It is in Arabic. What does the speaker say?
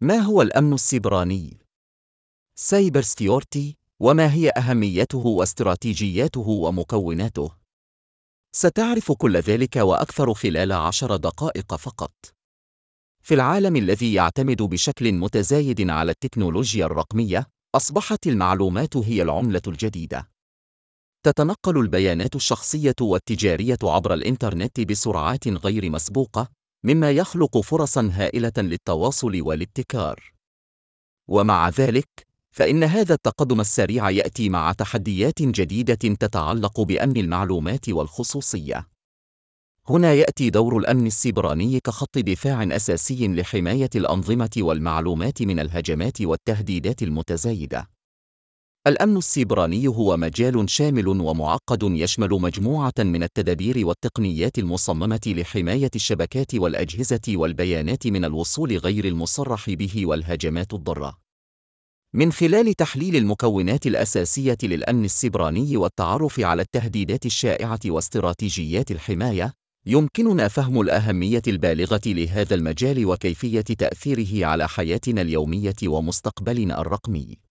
ما هو الأمن السيبراني؟ سايبر سيكيورتي، وما هي أهميته واستراتيجياته ومكوناته؟ ستعرف كل ذلك وأكثر خلال 10 دقائق فقط. في العالم الذي يعتمد بشكل متزايد على التكنولوجيا الرقمية، أصبحت المعلومات هي العملة الجديدة. تتنقل البيانات الشخصية والتجارية عبر الإنترنت بسرعات غير مسبوقة، مما يخلق فرصًا هائلة للتواصل والابتكار. ومع ذلك، فإن هذا التقدم السريع يأتي مع تحديات جديدة تتعلق بأمن المعلومات والخصوصية. هنا يأتي دور الأمن السيبراني كخط دفاع أساسي لحماية الأنظمة والمعلومات من الهجمات والتهديدات المتزايدة. الأمن السيبراني هو مجال شامل ومعقد يشمل مجموعة من التدابير والتقنيات المصممة لحماية الشبكات والأجهزة والبيانات من الوصول غير المصرح به والهجمات الضارة. من خلال تحليل المكونات الأساسية للأمن السيبراني والتعرف على التهديدات الشائعة واستراتيجيات الحماية، يمكننا فهم الأهمية البالغة لهذا المجال وكيفية تأثيره على حياتنا اليومية ومستقبلنا الرقمي.